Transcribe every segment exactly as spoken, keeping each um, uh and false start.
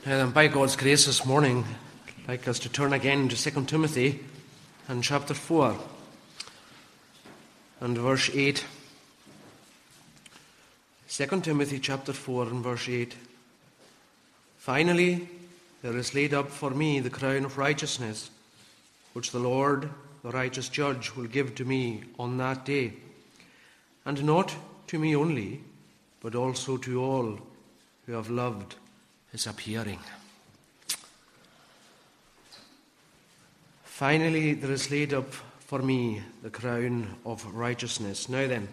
And by God's grace this morning, I'd like us to turn again to Second Timothy and chapter four and verse eight. Second Timothy chapter four and verse eight. Finally, there is laid up for me the crown of righteousness, which the Lord, the righteous judge, will give to me on that day, and not to me only, but also to all who have loved his appearing. Finally, there is laid up for me the crown of righteousness. Now then,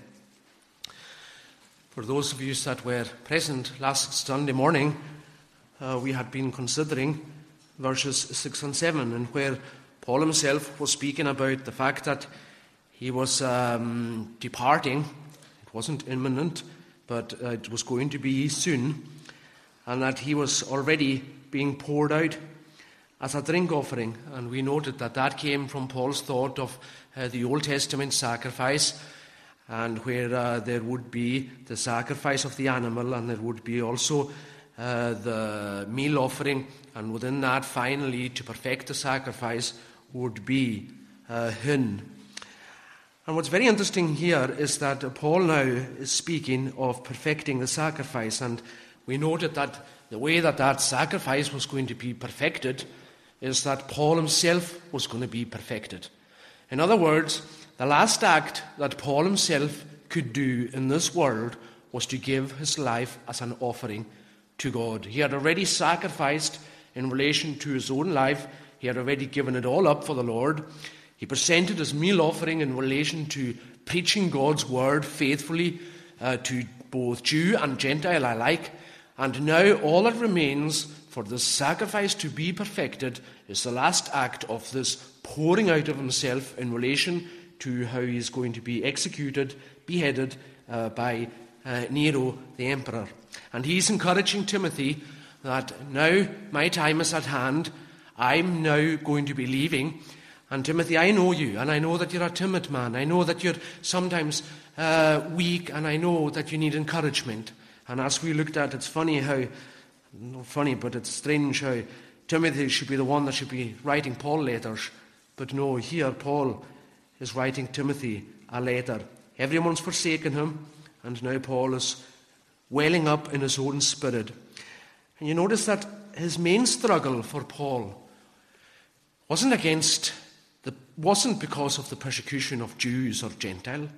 for those of you that were present last Sunday morning, uh, we had been considering verses six and seven, and where Paul himself was speaking about the fact that he was um, departing. It wasn't imminent, but uh, it was going to be soon, and that he was already being poured out as a drink offering. And we noted that that came from Paul's thought of uh, the Old Testament sacrifice, and where uh, there would be the sacrifice of the animal, and there would be also uh, the meal offering, and within that, finally, to perfect the sacrifice, would be uh, hin. And what's very interesting here is that uh, Paul now is speaking of perfecting the sacrifice, and we noted that the way that that sacrifice was going to be perfected is that Paul himself was going to be perfected. In other words, the last act that Paul himself could do in this world was to give his life as an offering to God. He had already sacrificed in relation to his own life. He had already given it all up for the Lord. He presented his meal offering in relation to preaching God's word faithfully uh, to both Jew and Gentile alike. And now all that remains for this sacrifice to be perfected is the last act of this pouring out of himself in relation to how he is going to be executed, beheaded uh, by uh, Nero the emperor. And he's encouraging Timothy that now my time is at hand. I'm now going to be leaving. And Timothy, I know you, and I know that you're a timid man. I know that you're sometimes uh, weak, and I know that you need encouragement. And as we looked at, it's funny how, not funny, but it's strange how Timothy should be the one that should be writing Paul letters. But no, here Paul is writing Timothy a letter. Everyone's forsaken him, and now Paul is welling up in his own spirit. And you notice that his main struggle for Paul wasn't against, the, wasn't because of the persecution of Jews or Gentile.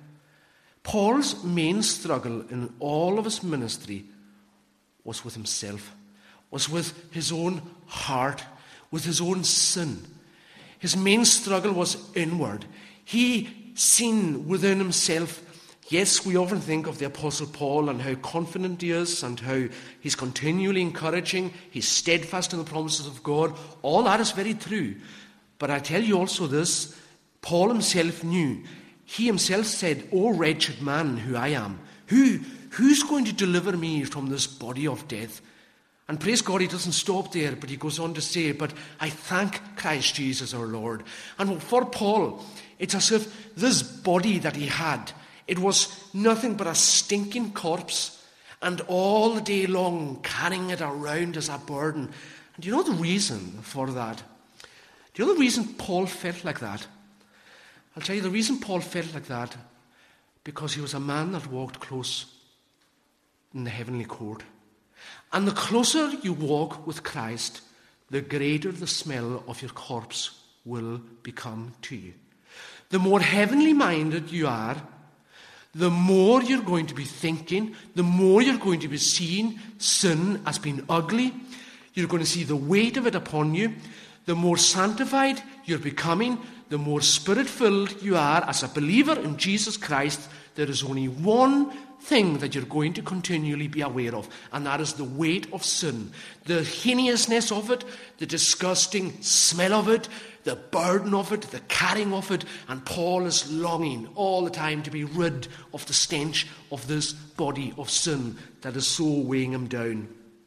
Paul's main struggle in all of his ministry was with himself, was with his own heart, with his own sin. His main struggle was inward. He seen within himself. Yes, we often think of the Apostle Paul and how confident he is and how he's continually encouraging, he's steadfast in the promises of God. All that is very true. But I tell you also this, Paul himself knew. He himself said, "O wretched man who I am, who, who's going to deliver me from this body of death?" And praise God, he doesn't stop there, but he goes on to say, "But I thank Christ Jesus our Lord." And for Paul, it's as if this body that he had, it was nothing but a stinking corpse, and all the day long carrying it around as a burden. And do you know the reason for that? Do you know the reason Paul felt like that? I'll tell you the reason Paul felt like that, because he was a man that walked close in the heavenly court. And the closer you walk with Christ, the greater the smell of your corpse will become to you. The more heavenly minded you are, the more you're going to be thinking, the more you're going to be seeing sin as being ugly. You're going to see the weight of it upon you. The more sanctified you're becoming, the more spirit-filled you are as a believer in Jesus Christ. There is only one thing that you're going to continually be aware of, and that is the weight of sin, the heinousness of it, the disgusting smell of it, the burden of it, the carrying of it. And Paul is longing all the time to be rid of the stench of this body of sin that is so weighing him down.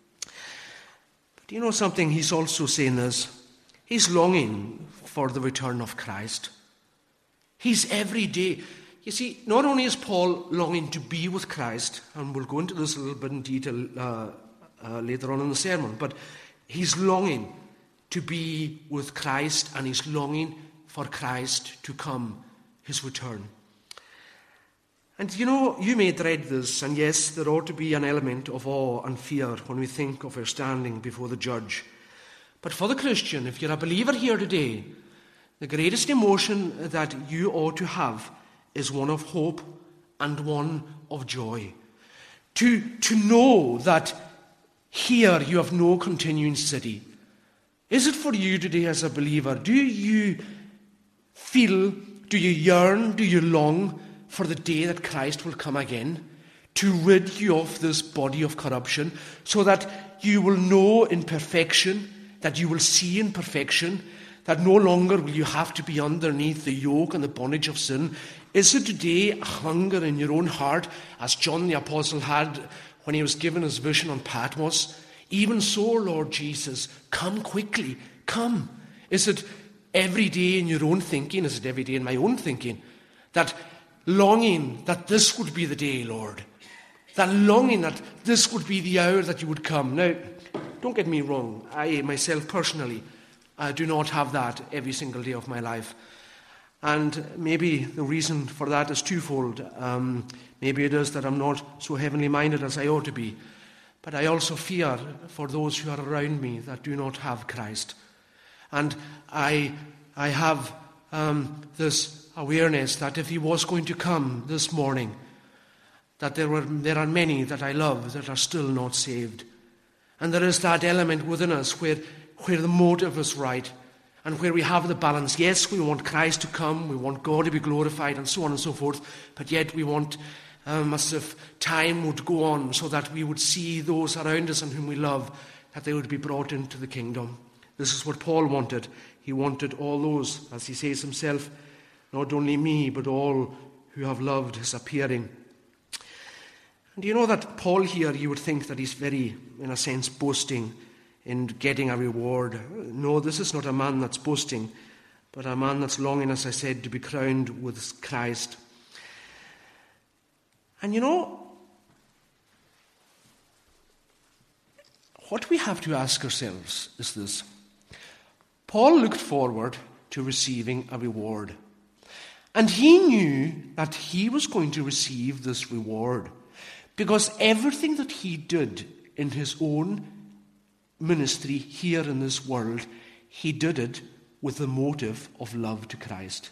But do you know something? He's also saying this. He's longing for the return of Christ. He's every day. You see, not only is Paul longing to be with Christ, and we'll go into this a little bit in detail uh, uh, later on in the sermon, but He's longing to be with Christ, and he's longing for Christ to come, his return. And you know, you may dread this, and yes, there ought to be an element of awe and fear when we think of our standing before the judge. But for the Christian, if you're a believer here today, the greatest emotion that you ought to have is one of hope and one of joy. To, to know that here you have no continuing city. Is it for you today as a believer? Do you feel, do you yearn, do you long for the day that Christ will come again to rid you of this body of corruption, so that you will know in perfection, that you will see in perfection, that no longer will you have to be underneath the yoke and the bondage of sin? Is it today a hunger in your own heart, as John the Apostle had when he was given his vision on Patmos? Even so, Lord Jesus, come quickly, come. Is it every day in your own thinking? Is it every day in my own thinking? That longing that this would be the day, Lord. That longing that this would be the hour that you would come. Now, don't get me wrong. I, myself personally, I do not have that every single day of my life. And maybe the reason for that is twofold. Um, maybe it is that I'm not so heavenly minded as I ought to be. But I also fear for those who are around me that do not have Christ. And I, I have um, this awareness that if he was going to come this morning, that there were there are many that I love that are still not saved. And there is that element within us where, where the motive is right and where we have the balance. Yes, we want Christ to come, we want God to be glorified, and so on and so forth, but yet we want um, as if time would go on so that we would see those around us and whom we love, that they would be brought into the kingdom. This is what Paul wanted. He wanted all those, as he says himself, not only me, but all who have loved his appearing. And you know that Paul here, you would think that he's very, in a sense, boasting in getting a reward. No, this is not a man that's boasting, but a man that's longing, as I said, to be crowned with Christ. And you know, what we have to ask ourselves is this. Paul looked forward to receiving a reward. And he knew that he was going to receive this reward because everything that he did in his own ministry here in this world, he did it with the motive of love to Christ.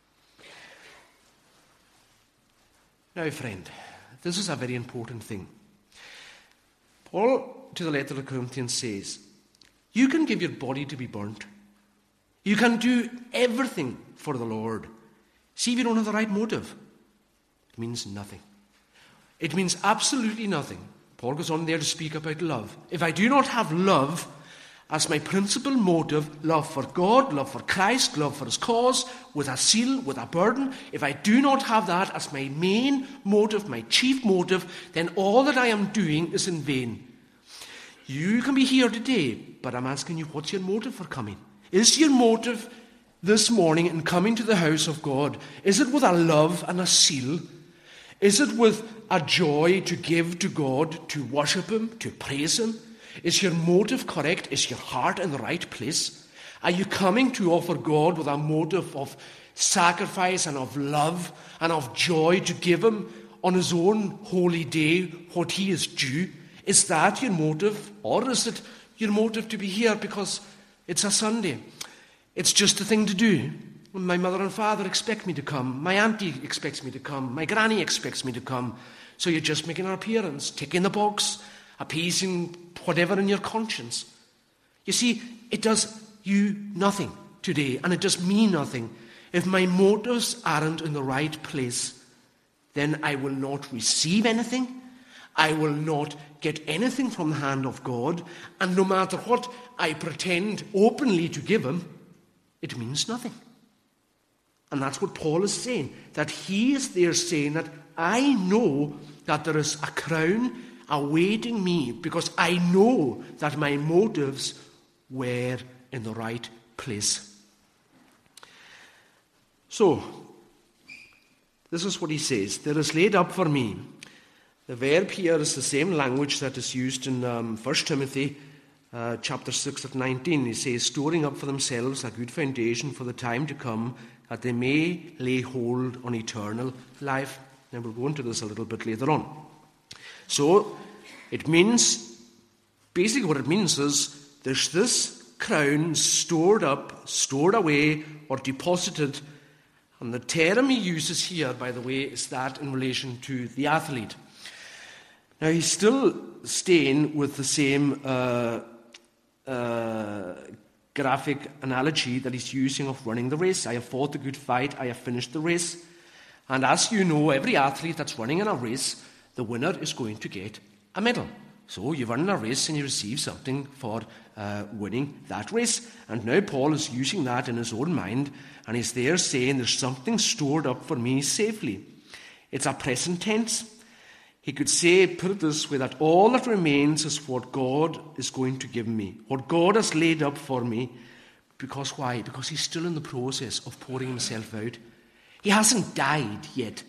Now, friend, this is a very important thing. Paul, to the letter of the Corinthians, says, you can give your body to be burnt. You can do everything for the Lord. See, if you don't have the right motive, it means nothing. It means absolutely nothing. Paul goes on there to speak about love. If I do not have love as my principal motive, love for God, love for Christ, love for his cause, with a zeal, with a burden, if I do not have that as my main motive, my chief motive, then all that I am doing is in vain. You can be here today, but I'm asking you, what's your motive for coming? Is your motive this morning in coming to the house of God, is it with a love and a zeal? Is it with a joy to give to God, to worship him, to praise him? Is your motive correct? Is your heart in the right place? Are you coming to offer God with a motive of sacrifice and of love and of joy to give him on his own holy day what he is due? Is that your motive? Or is it your motive to be here because it's a Sunday? It's just a thing to do. My mother and father expect me to come. My auntie expects me to come. My granny expects me to come. So you're just making an appearance, ticking the box, appeasing whatever in your conscience. You see, it does you nothing today, and it does me nothing. If my motives aren't in the right place, then I will not receive anything. I will not get anything from the hand of God. And no matter what I pretend openly to give him, it means nothing. And that's what Paul is saying, that he is there saying that I know that there is a crown awaiting me because I know that my motives were in the right place. So, this is what he says. There is laid up for me. The verb here is the same language that is used in um, First Timothy uh, chapter six at nineteen. He says, storing up for themselves a good foundation for the time to come, that they may lay hold on eternal life. Now we'll go into this a little bit later on. So it means, basically what it means is, there's this crown stored up, stored away, or deposited. And the term he uses here, by the way, is that in relation to the athlete. Now he's still staying with the same uh, uh, graphic analogy that he's using of running the race. I have fought the good fight, I have finished the race. And as you know, every athlete that's running in a race, the winner is going to get a medal. So you run in a race and you receive something for uh, winning that race. And now Paul is using that in his own mind, and he's there saying there's something stored up for me safely. It's a present tense. He could say, put it this way, that all that remains is what God is going to give me, what God has laid up for me. Because why? Because he's still in the process of pouring himself out. He hasn't died yet.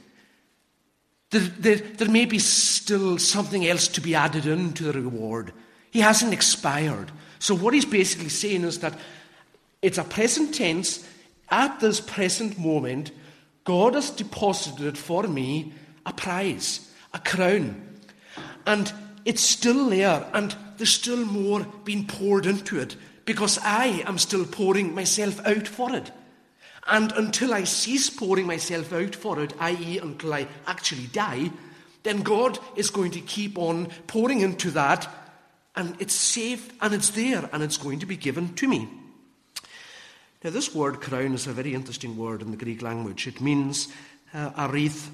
There, there, there may be still something else to be added into the reward. He hasn't expired. So what he's basically saying is that it's a present tense. At this present moment, God has deposited for me a prize, a crown. And it's still there, and there's still more being poured into it, because I am still pouring myself out for it. And until I cease pouring myself out for it, that is until I actually die, then God is going to keep on pouring into that, and it's safe, and it's there, and it's going to be given to me. Now, this word crown is a very interesting word in the Greek language. It means uh, a wreath.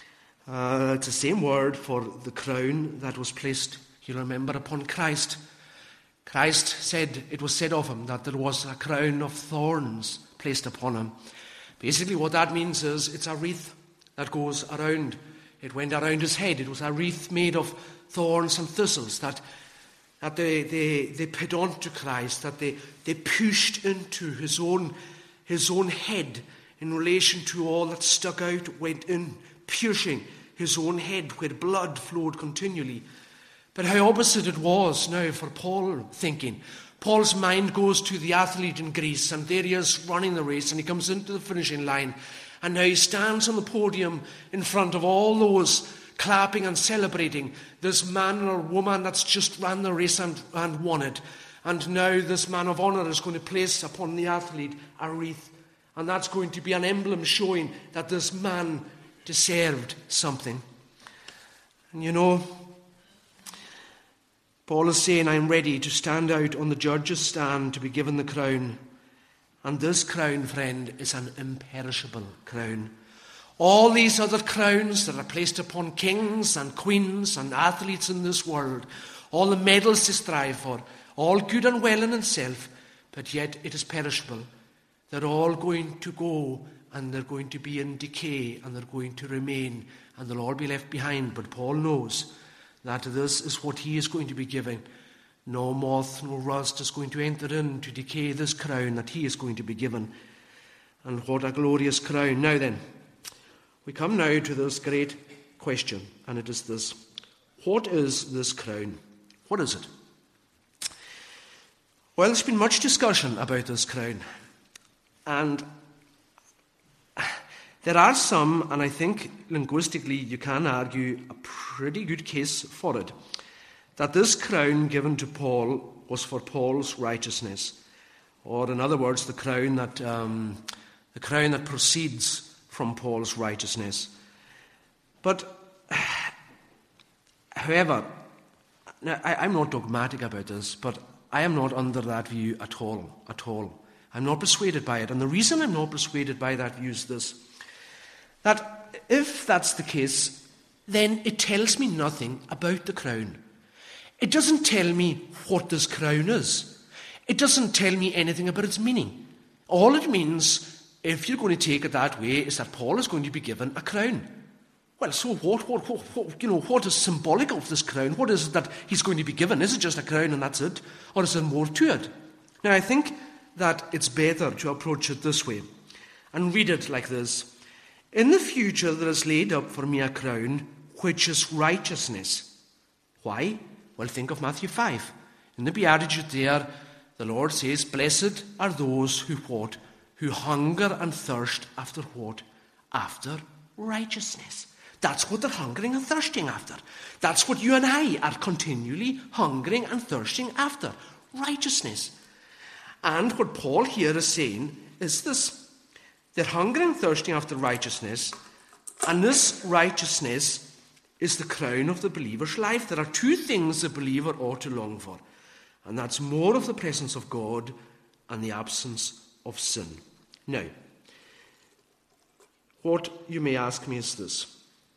Uh, it's the same word for the crown that was placed, you'll remember, upon Christ. Christ said, it was said of him that there was a crown of thorns placed upon him. Basically what that means is it's a wreath that goes around. It went around his head. It was a wreath made of thorns and thistles that that they, they, they put onto Christ, that they, they pushed into his own, his own head in relation to all that stuck out, went in, piercing his own head where blood flowed continually. But how opposite it was now for Paul thinking. Paul's mind goes to the athlete in Greece, and there he is running the race, and he comes into the finishing line, and now he stands on the podium in front of all those clapping and celebrating this man or woman that's just ran the race and, and won it. And now this man of honour is going to place upon the athlete a wreath, and that's going to be an emblem showing that this man deserved something. And you know, Paul is saying, I'm ready to stand out on the judge's stand to be given the crown. And this crown, friend, is an imperishable crown. All these other crowns that are placed upon kings and queens and athletes in this world, all the medals they strive for, all good and well in itself, but yet it is perishable. They're all going to go, and they're going to be in decay, and they're going to remain, and they'll all be left behind. But Paul knows that this is what he is going to be given. No moth, no rust is going to enter in to decay this crown that he is going to be given. And what a glorious crown. Now then, we come now to this great question, and it is this. What is this crown? What is it? Well, there's been much discussion about this crown. And there are some, and I think linguistically you can argue a pretty good case for it, that this crown given to Paul was for Paul's righteousness. Or in other words, the crown that, um, the crown that proceeds from Paul's righteousness. But, however, now I, I'm not dogmatic about this, but I am not under that view at all, at all. I'm not persuaded by it. And the reason I'm not persuaded by that view is this, that if that's the case, then it tells me nothing about the crown. It doesn't tell me what this crown is. It doesn't tell me anything about its meaning. All it means, if you're going to take it that way, is that Paul is going to be given a crown. Well, so what, what, what, what, you know, what is symbolic of this crown? What is it that he's going to be given? Is it just a crown and that's it? Or is there more to it? Now, I think that it's better to approach it this way and read it like this. In the future there is laid up for me a crown, which is righteousness. Why? Well, think of Matthew five. In the Beatitude there, the Lord says, blessed are those who what? Who hunger and thirst after what? After righteousness. That's what they're hungering and thirsting after. That's what you and I are continually hungering and thirsting after. Righteousness. And what Paul here is saying is this. They're hungering and thirsting after righteousness. And this righteousness is the crown of the believer's life. There are two things the believer ought to long for. And that's more of the presence of God and the absence of sin. Now, what you may ask me is this.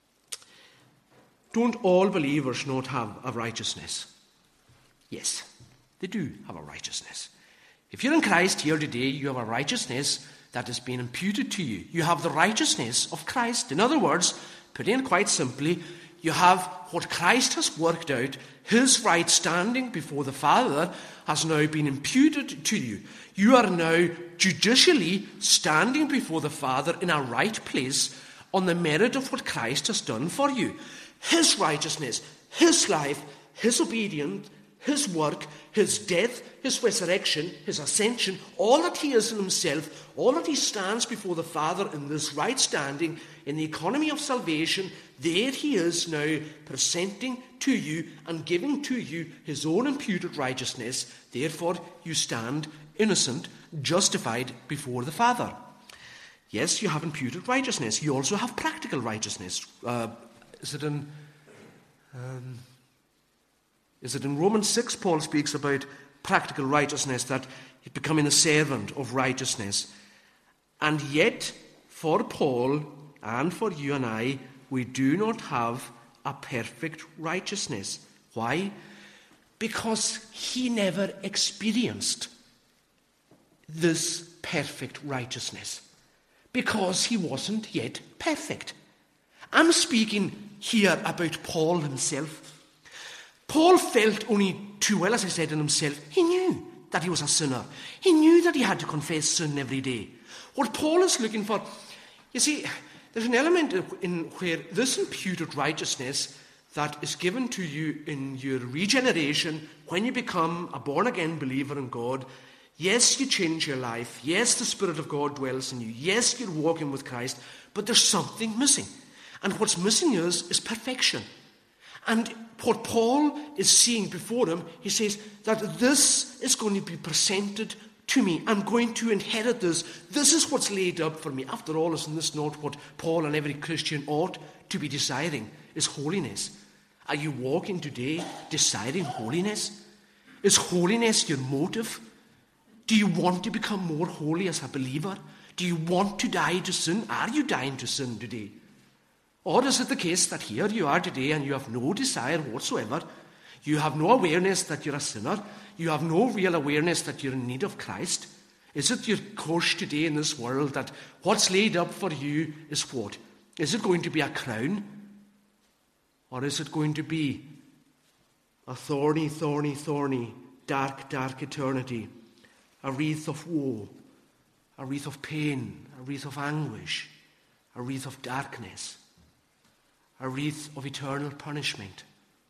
Don't all believers not have a righteousness? Yes, they do have a righteousness. If you're in Christ here today, you have a righteousness that has been imputed to you. You have the righteousness of Christ. In other words, putting it quite simply, you have what Christ has worked out. His right standing before the Father has now been imputed to you. You are now judicially standing before the Father in a right place on the merit of what Christ has done for you. His righteousness, his life, his obedience, his work, his death, his resurrection, his ascension, all that he is in himself, all that he stands before the Father in this right standing, in the economy of salvation, there he is now presenting to you and giving to you his own imputed righteousness. Therefore, you stand innocent, justified before the Father. Yes, you have imputed righteousness. You also have practical righteousness. Uh, is it in... Um, Is it in Romans six, Paul speaks about practical righteousness, that he's becoming a servant of righteousness. And yet, for Paul and for you and I, we do not have a perfect righteousness. Why? Because he never experienced this perfect righteousness. Because he wasn't yet perfect. I'm speaking here about Paul himself. Paul felt only too well, as I said, in himself. He knew that he was a sinner. He knew that he had to confess sin every day. What Paul is looking for, you see, there's an element in where this imputed righteousness that is given to you in your regeneration, when you become a born-again believer in God, yes, you change your life. Yes, the Spirit of God dwells in you. Yes, you're walking with Christ, but there's something missing. And what's missing is, is perfection. And what Paul is seeing before him, he says that this is going to be presented to me. I'm going to inherit this. This is what's laid up for me. After all, isn't this not what Paul and every Christian ought to be desiring, is holiness? Are you walking today desiring holiness? Is holiness your motive? Do you want to become more holy as a believer? Do you want to die to sin? Are you dying to sin today? Or is it the case that here you are today and you have no desire whatsoever? You have no awareness that you're a sinner. You have no real awareness that you're in need of Christ. Is it your course today in this world that what's laid up for you is what? Is it going to be a crown? Or is it going to be a thorny, thorny, thorny, dark, dark eternity? A wreath of woe, a wreath of pain, a wreath of anguish, a wreath of darkness, a wreath of eternal punishment.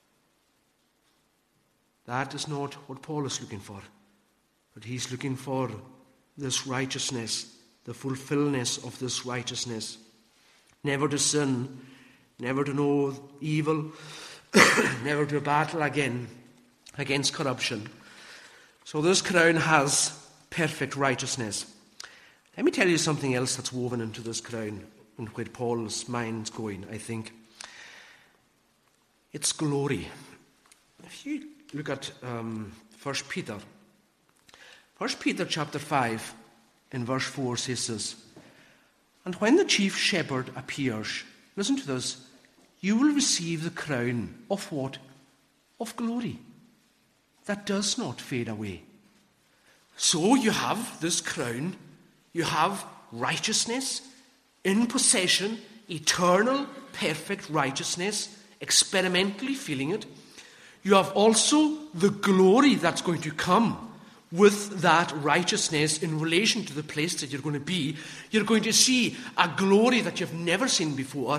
That is not what Paul is looking for. But he's looking for this righteousness, the fulfillment of this righteousness. Never to sin, never to know evil, never to battle again against corruption. So this crown has perfect righteousness. Let me tell you something else that's woven into this crown and where Paul's mind's going, I think. It's glory. If you look at um, First Peter, First Peter chapter five in verse four says this, and when the chief shepherd appears, listen to this, you will receive the crown of what? Of glory that does not fade away. So you have this crown, you have righteousness in possession, eternal, perfect righteousness, experimentally feeling it. You have also the glory that's going to come with that righteousness in relation to the place that you're going to be. You're going to see a glory that you've never seen before.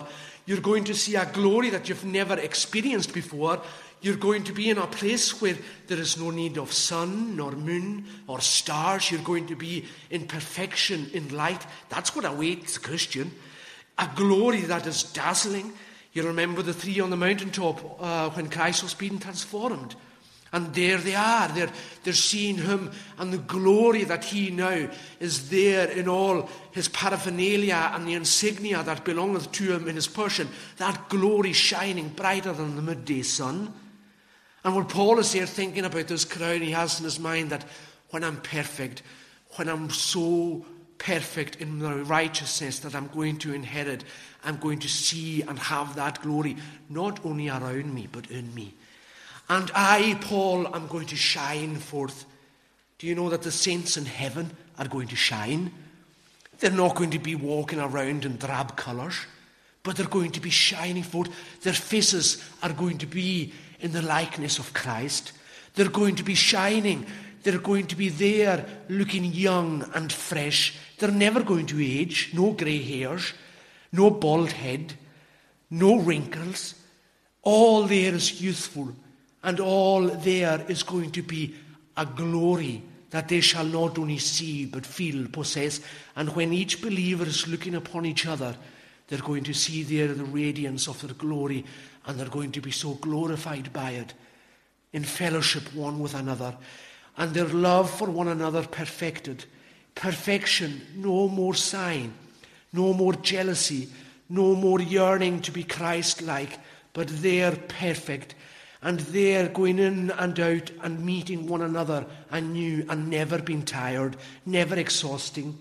You're going to see a glory that you've never experienced before. You're going to be in a place where there is no need of sun, nor moon, or stars. You're going to be in perfection, in light. That's what awaits a Christian. A glory that is dazzling. You remember the three on the mountaintop uh, when Christ was being transformed. And there they are. They're, they're seeing him and the glory that he now is there in all his paraphernalia and the insignia that belongeth to him in his person. That glory shining brighter than the midday sun. And what Paul is here thinking about this crown he has in his mind, that when I'm perfect, when I'm so perfect in the righteousness that I'm going to inherit, I'm going to see and have that glory not only around me but in me. And I, Paul, am going to shine forth. Do you know that the saints in heaven are going to shine? They're not going to be walking around in drab colours, but they're going to be shining forth. Their faces are going to be in the likeness of Christ. They're going to be shining. They're going to be there looking young and fresh. They're never going to age. No grey hairs, no bald head, no wrinkles. All there is youthful, and all there is going to be a glory that they shall not only see but feel, possess. And when each believer is looking upon each other, they're going to see there the radiance of their glory, and they're going to be so glorified by it, in fellowship one with another, and their love for one another perfected. Perfection, no more sign, no more jealousy, no more yearning to be Christ-like, but they're perfect, and they're going in and out and meeting one another anew and never being tired, never exhausting.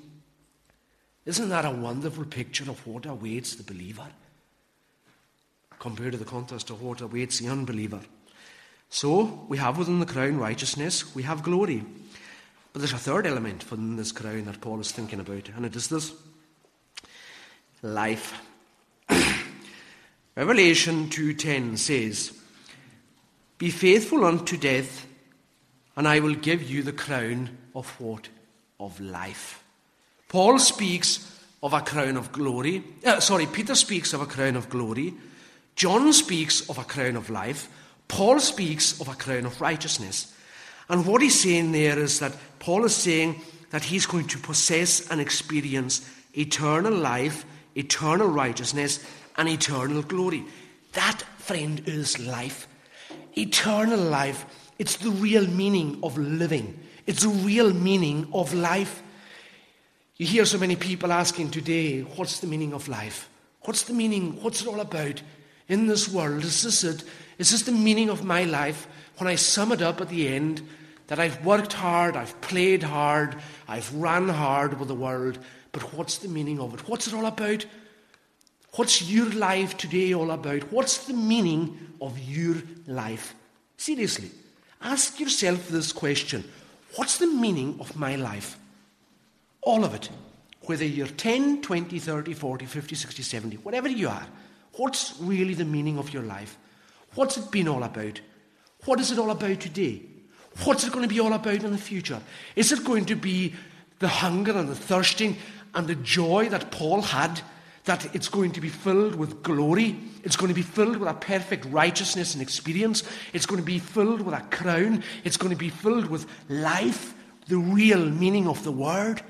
Isn't that a wonderful picture of what awaits the believer, compared to the contrast of what awaits the unbeliever? So, we have within the crown righteousness, we have glory. But there's a third element within this crown that Paul is thinking about, and it is this: life. Revelation two ten says, "Be faithful unto death, and I will give you the crown of what? Of life." Paul speaks of a crown of glory. Uh, sorry, Peter speaks of a crown of glory. John speaks of a crown of life. Paul speaks of a crown of righteousness. And what he's saying there is that Paul is saying that he's going to possess and experience eternal life, eternal righteousness, and eternal glory. That, friend, is life. Eternal life. It's the real meaning of living. It's the real meaning of life. You hear so many people asking today, what's the meaning of life? What's the meaning? What's it all about? In this world, is this it? Is this the meaning of my life? When I sum it up at the end, that I've worked hard, I've played hard, I've run hard with the world, but what's the meaning of it? What's it all about? What's your life today all about? What's the meaning of your life? Seriously, ask yourself this question. What's the meaning of my life? All of it. Whether you're ten, twenty, thirty, forty, fifty, sixty, seventy, whatever you are, what's really the meaning of your life? What's it been all about? What is it all about today? What's it going to be all about in the future? Is it going to be the hunger and the thirsting and the joy that Paul had, that it's going to be filled with glory? It's going to be filled with a perfect righteousness and experience. It's going to be filled with a crown. It's going to be filled with life, the real meaning of the word.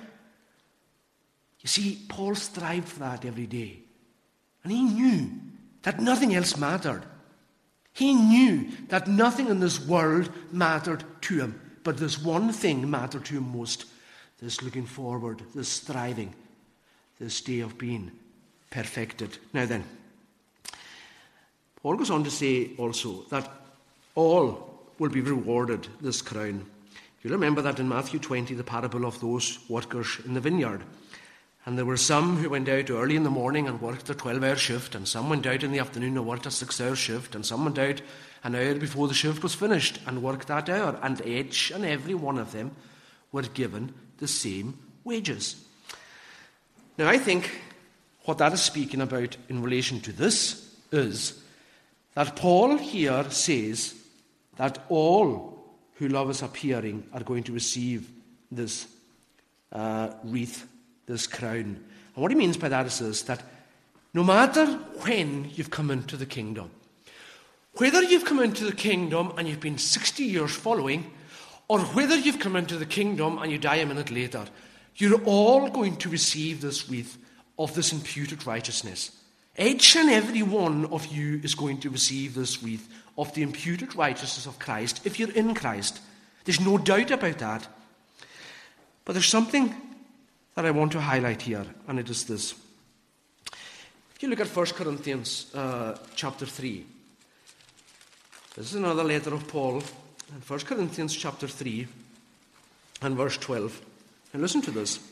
You see, Paul strived for that every day. And he knew that nothing else mattered. He knew that nothing in this world mattered to him, but this one thing mattered to him most: this looking forward, this striving, this day of being perfected. Now then, Paul goes on to say also that all will be rewarded this crown. You remember that in Matthew twenty, the parable of those workers in the vineyard. And there were some who went out early in the morning and worked a twelve-hour shift, and some went out in the afternoon and worked a six-hour shift, and some went out an hour before the shift was finished and worked that hour, and each and every one of them were given the same wages. Now, I think what that is speaking about in relation to this is that Paul here says that all who love his appearing are going to receive this uh, wreath, this crown. And what he means by that is this, that No matter when you've come into the kingdom, whether you've come into the kingdom and you've been sixty years following, or whether you've come into the kingdom and you die a minute later, you're all going to receive this wreath of this imputed righteousness. Each and every one of you is going to receive this wreath of the imputed righteousness of Christ if you're in Christ. There's no doubt about that. But there's something that I want to highlight here, and it is this. If you look at First Corinthians uh, chapter three, this is another letter of Paul, in First Corinthians chapter three and verse twelve. And listen to this.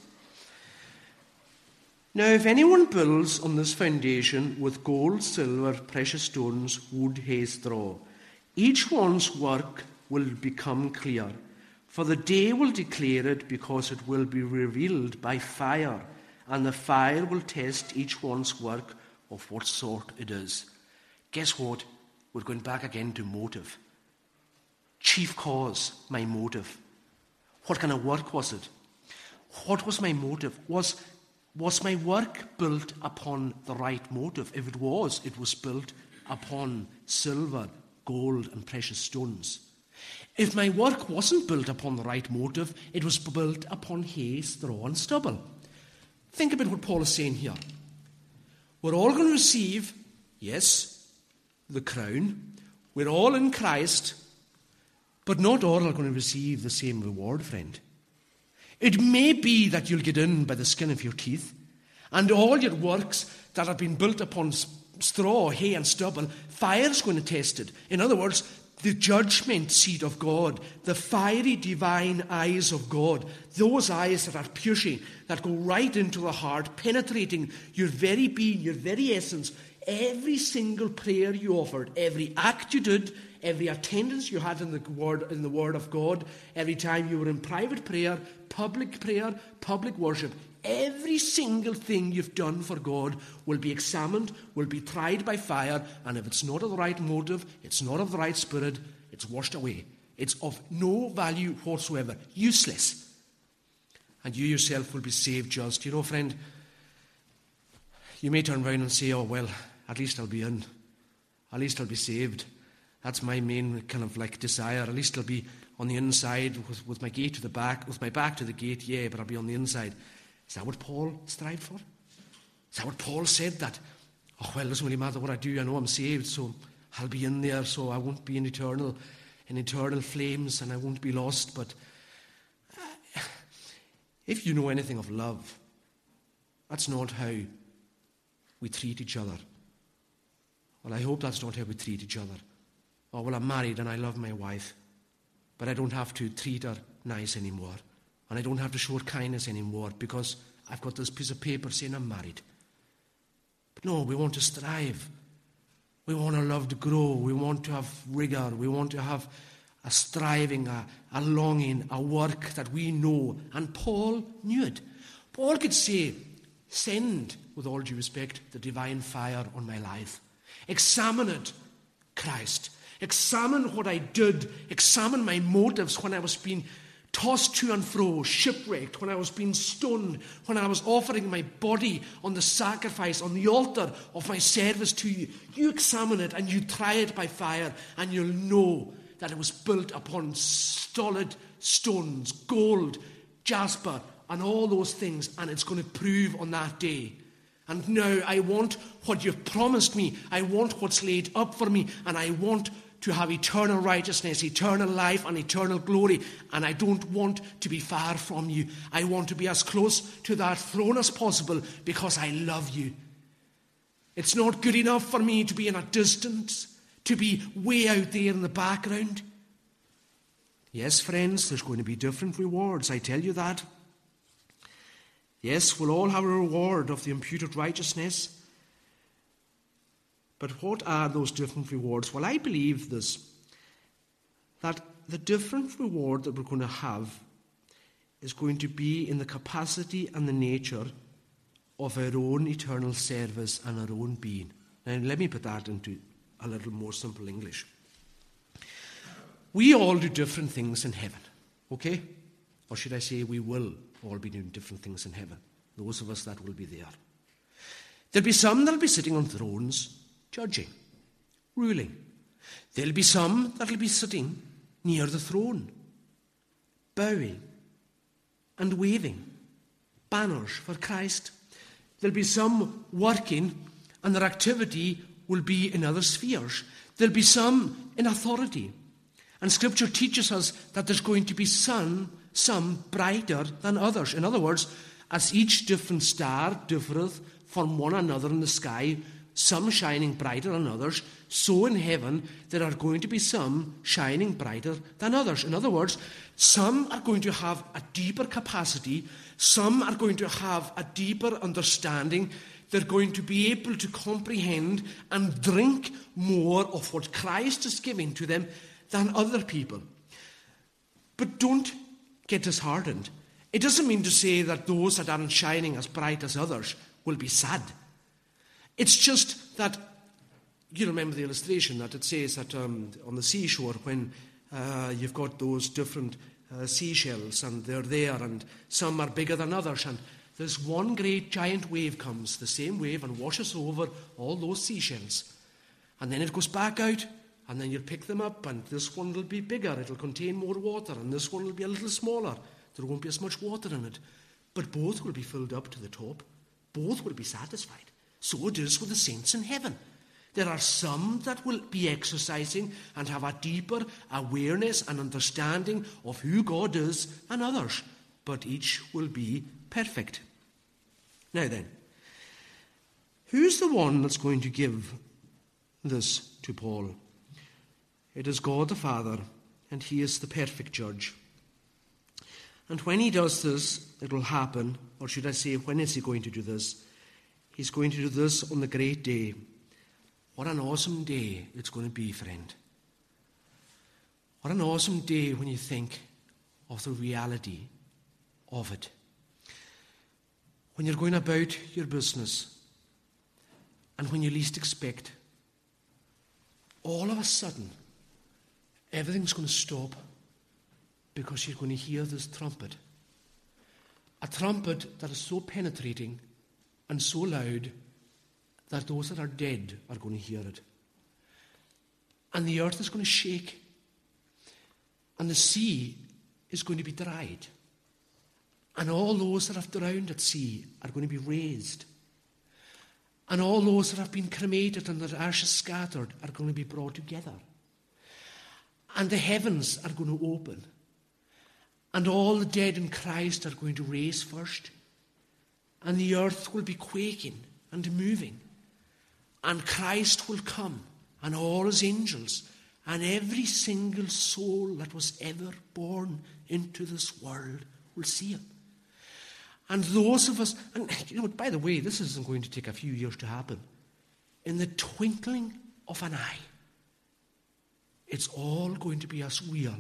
Now, if anyone builds on this foundation with gold, silver, precious stones, wood, hay, straw, each one's work will become clear, for the day will declare it, because it will be revealed by fire, and the fire will test each one's work of what sort it is. Guess what? We're going back again to motive. Chief cause, my motive. What kind of work was it? What was my motive? Was, was my work built upon the right motive? If it was, it was built upon silver, gold, and precious stones. If my work wasn't built upon the right motive, it was built upon hay, straw, and stubble. Think about what Paul is saying here. We're all going to receive, yes, the crown. We're all in Christ, but not all are going to receive the same reward, friend. It may be that you'll get in by the skin of your teeth, and all your works that have been built upon straw, hay, and stubble, fire's going to test it. In other words, the judgment seat of God, the fiery divine eyes of God, those eyes that are piercing, that go right into the heart, penetrating your very being, your very essence. Every single prayer you offered, every act you did, every attendance you had in the word, in the Word of God, every time you were in private prayer, public prayer, public worship, every single thing you've done for God will be examined, will be tried by fire, and if it's not of the right motive, it's not of the right spirit, it's washed away. It's of no value whatsoever, useless. And you yourself will be saved just. You know, friend, you may turn around and say, oh, well, at least I'll be in. At least I'll be saved. That's my main kind of like desire. At least I'll be on the inside with, with my gate to the back, with my back to the gate, yeah, but I'll be on the inside. Is that what Paul strived for? Is that what Paul said? That, oh, well, it doesn't really matter what I do. I know I'm saved, so I'll be in there, so I won't be in eternal, in eternal flames, and I won't be lost. But uh, if you know anything of love, that's not how we treat each other. Well, I hope that's not how we treat each other. Oh, well, I'm married and I love my wife, but I don't have to treat her nice anymore. And I don't have to show her kindness anymore because I've got this piece of paper saying I'm married. But no, we want to strive. We want our love to grow. We want to have rigor. We want to have a striving, a, a longing, a work that we know. And Paul knew it. Paul could say, send, with all due respect, the divine fire on my life. Examine it, Christ. Examine what I did. Examine my motives when I was being tossed to and fro, shipwrecked, when I was being stoned, when I was offering my body on the sacrifice, on the altar of my service to you. You examine it and you try it by fire, and you'll know that it was built upon solid stones, gold, jasper, and all those things, and it's going to prove on that day. And now I want what you've promised me. I want what's laid up for me, and I want to have eternal righteousness, eternal life, and eternal glory. And I don't want to be far from you. I want to be as close to that throne as possible because I love you. It's not good enough for me to be in a distance, to be way out there in the background. Yes, friends, there's going to be different rewards, I tell you that. Yes, we'll all have a reward of the imputed righteousness. But what are those different rewards? Well, I believe this, that the different reward that we're going to have is going to be in the capacity and the nature of our own eternal service and our own being. Now, let me put that into a little more simple English. We all do different things in heaven, okay? Or should I say we will all be doing different things in heaven, those of us that will be there. There'll be some that'll be sitting on thrones, judging, ruling. There'll be some that'll be sitting near the throne, bowing and waving banners for Christ. There'll be some working, and their activity will be in other spheres. There'll be some in authority. And Scripture teaches us that there's going to be some, some brighter than others. In other words, as each different star differeth from one another in the sky, some shining brighter than others, so in heaven there are going to be some shining brighter than others. In other words, some are going to have a deeper capacity, some are going to have a deeper understanding. They're going to be able to comprehend and drink more of what Christ is giving to them than other people. But don't get disheartened. It doesn't mean to say that those that aren't shining as bright as others will be sad. It's just that, you remember the illustration that it says that um, on the seashore when uh, you've got those different uh, seashells and they're there and some are bigger than others, and there's one great giant wave comes, the same wave, and washes over all those seashells. And then it goes back out, and then you'll pick them up, and this one will be bigger, it'll contain more water, and this one will be a little smaller. There won't be as much water in it. But both will be filled up to the top. Both will be satisfied. So it is with the saints in heaven. There are some that will be exercising and have a deeper awareness and understanding of who God is than others, but each will be perfect. Now then, who's the one that's going to give this to Paul? It is God the Father, and he is the perfect judge. And when he does this, it will happen, or should I say, when is he going to do this? He's going to do this on the great day. What an awesome day it's going to be, friend. What an awesome day when you think of the reality of it. When you're going about your business, and when you least expect, all of a sudden, everything's going to stop because you're going to hear this trumpet. A trumpet that is so penetrating and so loud that those that are dead are going to hear it. And the earth is going to shake. And the sea is going to be dried. And all those that have drowned at sea are going to be raised. And all those that have been cremated and their ashes scattered are going to be brought together. And the heavens are going to open. And all the dead in Christ are going to raise first. And the earth will be quaking and moving. And Christ will come, and all his angels, and every single soul that was ever born into this world will see him. And those of us, and you know, by the way, this isn't going to take a few years to happen. In the twinkling of an eye, it's all going to be as real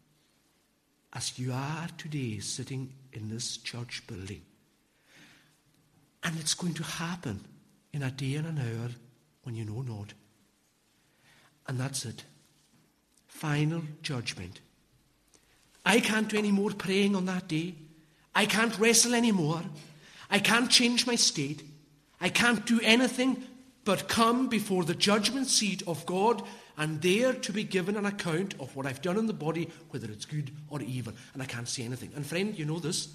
as you are today sitting in this church building. And it's going to happen in a day and an hour when you know not. And that's it. Final judgment. I can't do any more praying on that day. I can't wrestle anymore. I can't change my state. I can't do anything but come before the judgment seat of God and there to be given an account of what I've done in the body, whether it's good or evil. And I can't say anything. And friend, you know this.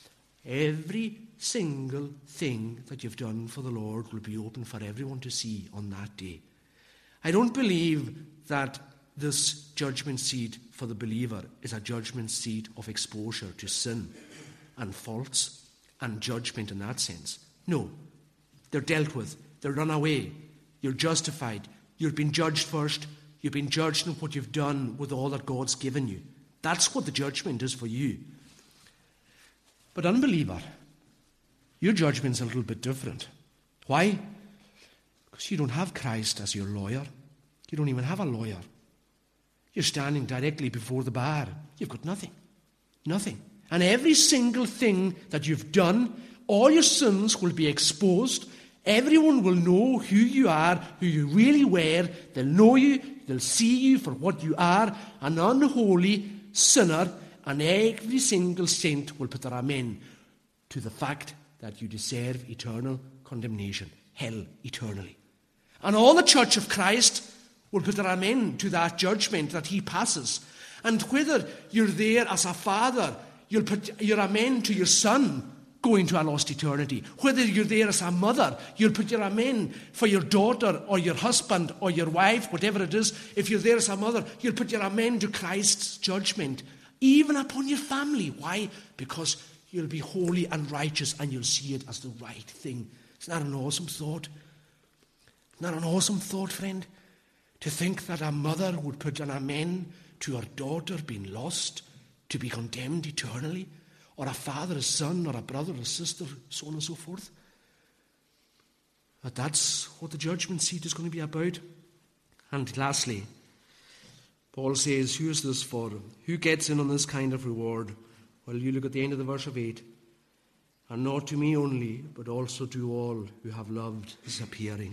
Every single thing that you've done for the Lord will be open for everyone to see on that day. I don't believe that this judgment seat for the believer is a judgment seat of exposure to sin and faults and judgment in that sense. No, they're dealt with. They're run away. You're justified. You've been judged first. You've been judged in what you've done with all that God's given you. That's what the judgment is for you. But unbeliever, your judgment's a little bit different. Why? Because you don't have Christ as your lawyer. You don't even have a lawyer. You're standing directly before the bar. You've got nothing. Nothing. And every single thing that you've done, all your sins will be exposed. Everyone will know who you are, who you really were. They'll know you. They'll see you for what you are, an unholy sinner. And every single saint will put their amen to the fact that you deserve eternal condemnation. hell eternally. And all the church of Christ will put their amen to that judgment that he passes. And whether you're there as a father, you'll put your amen to your son going to a lost eternity. Whether you're there as a mother, you'll put your amen for your daughter or your husband or your wife, whatever it is. If you're there as a mother, you'll put your amen to Christ's judgment, even upon your family. Why? Because you'll be holy and righteous and you'll see it as the right thing. Isn't that an awesome thought? Isn't that an awesome thought, friend? To think that a mother would put an amen to her daughter being lost, to be condemned eternally, or a father, a son, or a brother, or a sister, so on and so forth. But that's what the judgment seat is going to be about. And lastly, Paul says, who is this for? Who gets in on this kind of reward? Well, you look at the end of the verse of eight. And not to me only, but also to all who have loved his appearing.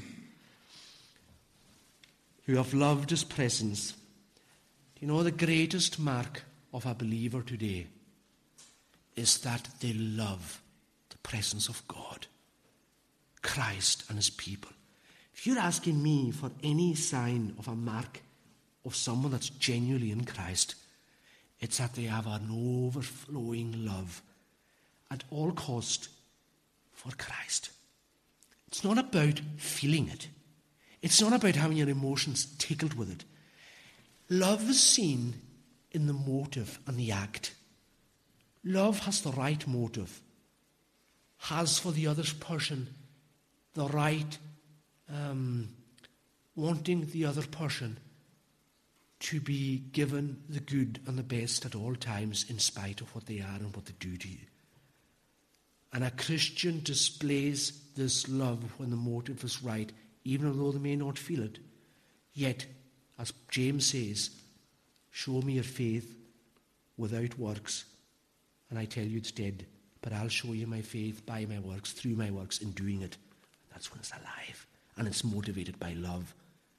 Who have loved his presence. Do you know the greatest mark of a believer today is that they love the presence of God, Christ and his people. If you're asking me for any sign of a mark of someone that's genuinely in Christ, it's that they have an overflowing love at all cost for Christ. It's not about feeling it. It's not about having your emotions tickled with it. Love is seen in the motive and the act. Love has the right motive, has for the other person the right, um, wanting the other person to be given the good and the best at all times in spite of what they are and what they do to you. And a Christian displays this love when the motive is right, even though they may not feel it. Yet, as James says, show me your faith without works, and I tell you it's dead. But I'll show you my faith by my works, through my works, in doing it. That's when it's alive, and it's motivated by love.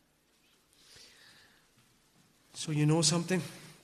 So you know something?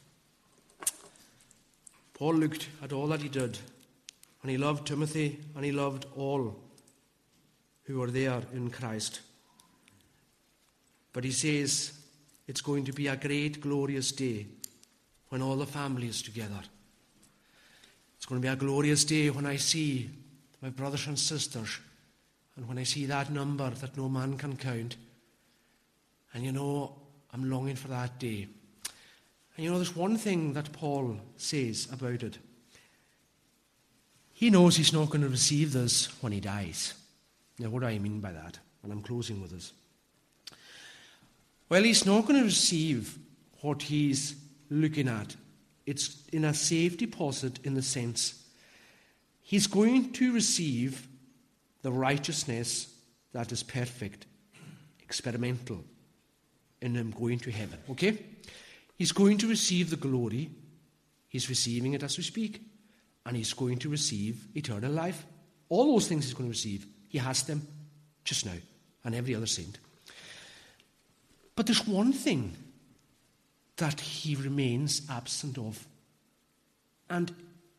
Paul looked at all that he did, and he loved Timothy, and he loved all who were there in Christ. But he says it's going to be a great, glorious day when all the family is together. It's going to be a glorious day when I see my brothers and sisters, and when I see that number that no man can count. And you know, I'm longing for that day. And you know, there's one thing that Paul says about it. He knows he's not going to receive this when he dies. Now, what do I mean by that? And I'm closing with this. Well, he's not going to receive what he's looking at. It's in a safe deposit in the sense he's going to receive the righteousness that is perfect, experimental, in him going to heaven. Okay? He's going to receive the glory. He's receiving it as we speak. And he's going to receive eternal life. All those things he's going to receive. He has them just now. And every other saint. But there's one thing that he remains absent of. And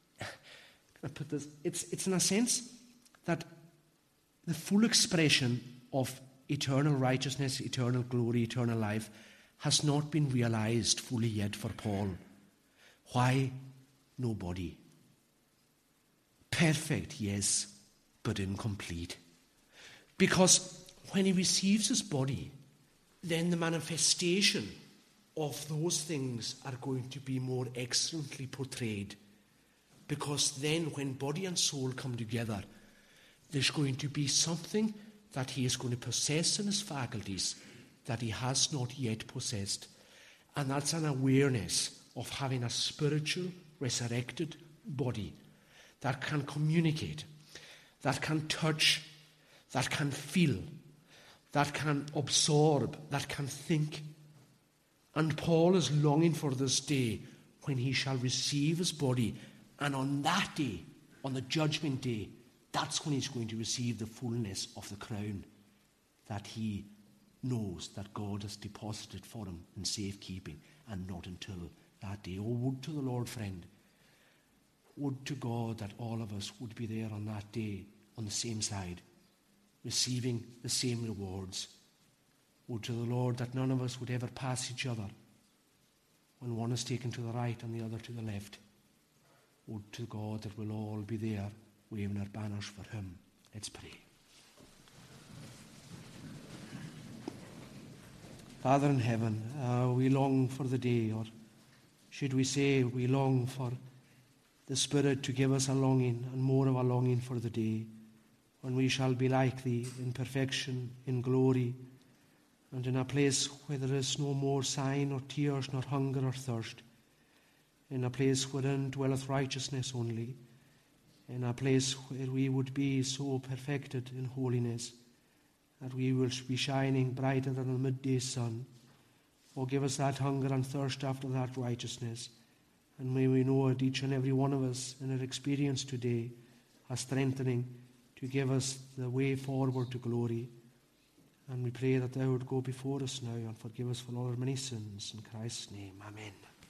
I put this, it's, it's in a sense that the full expression of eternal righteousness, eternal glory, eternal life has not been realized fully yet for Paul. Why? No body. Perfect, yes, but incomplete. Because when he receives his body, then the manifestation of those things are going to be more excellently portrayed. Because then when body and soul come together, there's going to be something that he is going to possess in his faculties that he has not yet possessed. And that's an awareness of having a spiritual, resurrected body that can communicate, that can touch, that can feel, that can absorb, that can think. And Paul is longing for this day when he shall receive his body. And on that day, on the judgment day, that's when he's going to receive the fullness of the crown that he knows that God has deposited for him in safekeeping, and not until that day. Oh, would to the Lord, friend, would to God that all of us would be there on that day on the same side, receiving the same rewards. Would to the Lord that none of us would ever pass each other when one is taken to the right and the other to the left. Would to God that we'll all be there waving our banners for him. Let's pray. Father in heaven, uh, we long for the day, or should we say we long for the Spirit to give us a longing and more of a longing for the day when we shall be like thee in perfection, in glory, and in a place where there is no more sign or tears, nor hunger or thirst, in a place wherein dwelleth righteousness only, in a place where we would be so perfected in holiness that we will be shining brighter than the midday sun. Oh, give us that hunger and thirst after that righteousness, and may we know it, each and every one of us, in our experience today, a strengthening to give us the way forward to glory. And we pray that thou would go before us now and forgive us for all our many sins. In Christ's name, amen.